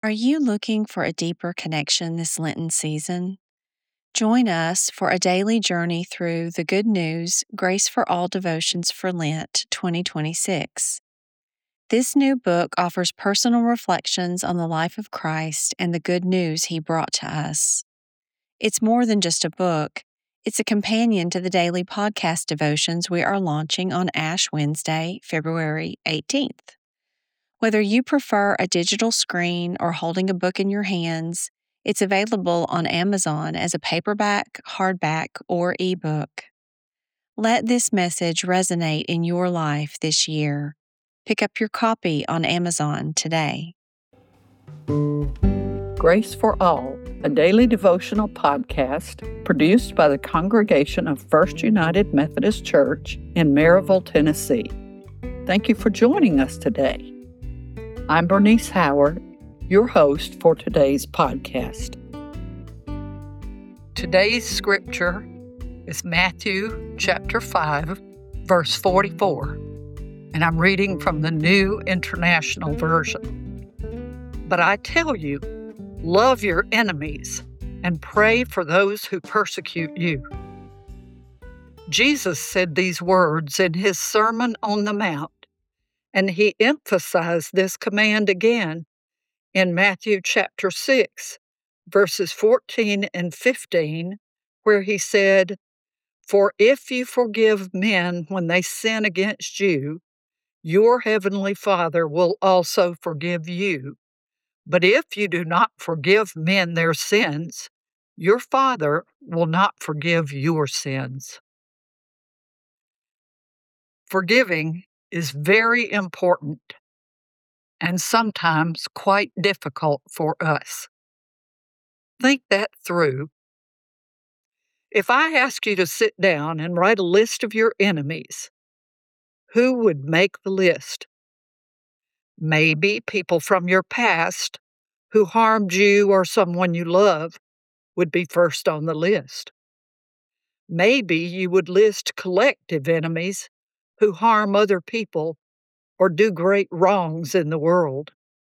Are you looking for a deeper connection this Lenten season? Join us for a daily journey through the Good News Grace for All Devotions for Lent 2026. This new book offers personal reflections on the life of Christ and the good news he brought to us. It's more than just a book, it's a companion to the daily podcast devotions we are launching on Ash Wednesday, February 18th. Whether you prefer a digital screen or holding a book in your hands, it's available on Amazon as a paperback, hardback, or ebook. Let this message resonate in your life this year. Pick up your copy on Amazon today. Grace for All, a daily devotional podcast produced by the congregation of First United Methodist Church in Maryville, Tennessee. Thank you for joining us today. I'm Bernice Howard, your host for today's podcast. Today's scripture is Matthew chapter 5, verse 44, and I'm reading from the New International Version. But I tell you, love your enemies and pray for those who persecute you. Jesus said these words in his Sermon on the Mount, and he emphasized this command again in Matthew chapter 6, verses 14 and 15, where he said, "For if you forgive men when they sin against you, your heavenly Father will also forgive you. But if you do not forgive men their sins, your Father will not forgive your sins." Forgiving is very important and sometimes quite difficult for us. Think that through. If I asked you to sit down and write a list of your enemies, who would make the list? Maybe people from your past who harmed you or someone you love would be first on the list. Maybe you would list collective enemies who harm other people or do great wrongs in the world.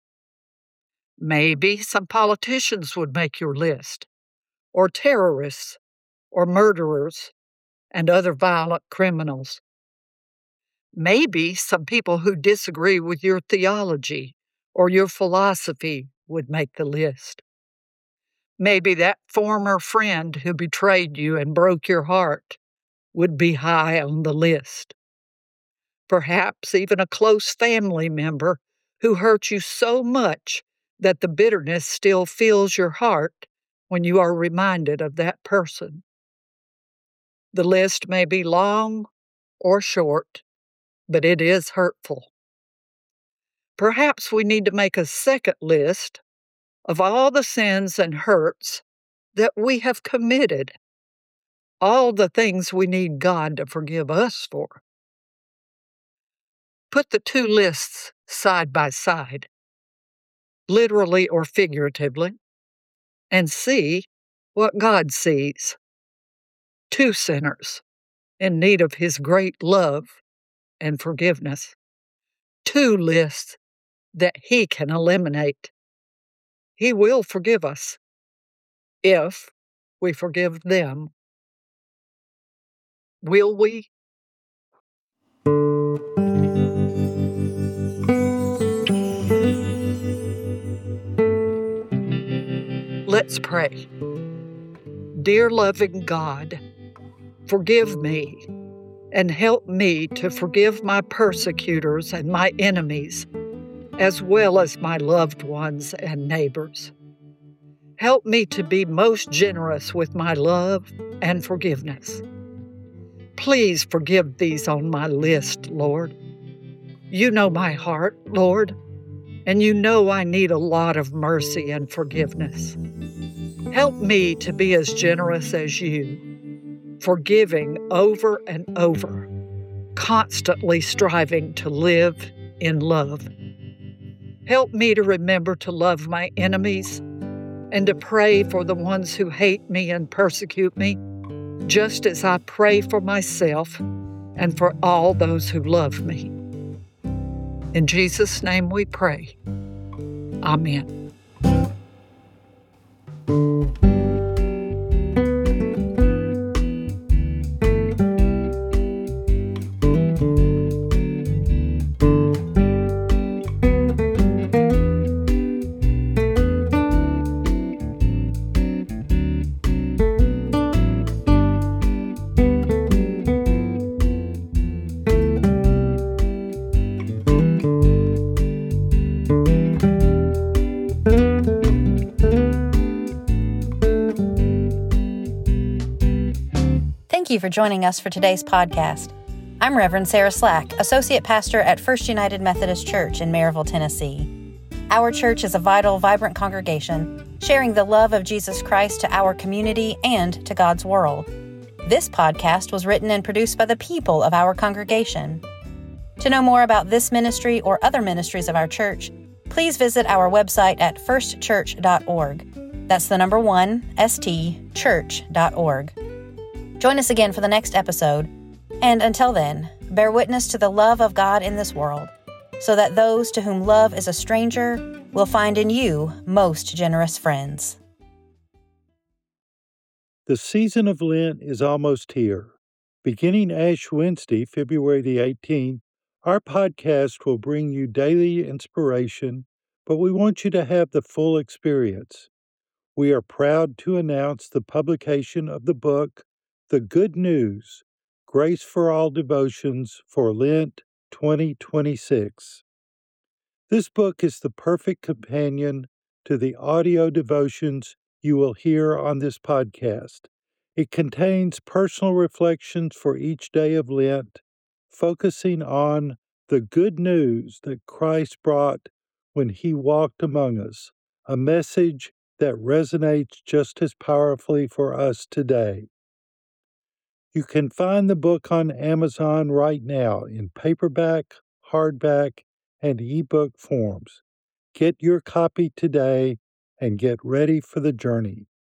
Maybe some politicians would make your list, or terrorists, or murderers, and other violent criminals. Maybe some people who disagree with your theology or your philosophy would make the list. Maybe that former friend who betrayed you and broke your heart would be high on the list. Perhaps even a close family member who hurt you so much that the bitterness still fills your heart when you are reminded of that person. The list may be long or short, but it is hurtful. Perhaps we need to make a second list of all the sins and hurts that we have committed, all the things we need God to forgive us for. Put the two lists side by side, literally or figuratively, and see what God sees. Two sinners in need of his great love and forgiveness. Two lists that he can eliminate. He will forgive us if we forgive them. Will we? Let's pray. Dear loving God, forgive me and help me to forgive my persecutors and my enemies, as well as my loved ones and neighbors. Help me to be most generous with my love and forgiveness. Please forgive these on my list, Lord. You know my heart, Lord, and you know I need a lot of mercy and forgiveness. Help me to be as generous as you, forgiving over and over, constantly striving to live in love. Help me to remember to love my enemies and to pray for the ones who hate me and persecute me, just as I pray for myself and for all those who love me. In Jesus' name we pray. Amen. you for joining us for today's podcast. I'm Reverend Sarah Slack, Associate Pastor at First United Methodist Church in Maryville, Tennessee. Our church is a vital, vibrant congregation, sharing the love of Jesus Christ to our community and to God's world. This podcast was written and produced by the people of our congregation. To know more about this ministry or other ministries of our church, please visit our website at firstchurch.org. That's the number 1, church.org. Join us again for the next episode, and until then, bear witness to the love of God in this world, so that those to whom love is a stranger will find in you most generous friends. The season of Lent is almost here. Beginning Ash Wednesday, February the 18th, our podcast will bring you daily inspiration, but we want you to have the full experience. We are proud to announce the publication of the book, The Good News, Grace for All Devotions for Lent 2026. This book is the perfect companion to the audio devotions you will hear on this podcast. It contains personal reflections for each day of Lent, focusing on the good news that Christ brought when he walked among us, a message that resonates just as powerfully for us today. You can find the book on Amazon right now in paperback, hardback, and ebook forms. Get your copy today and get ready for the journey.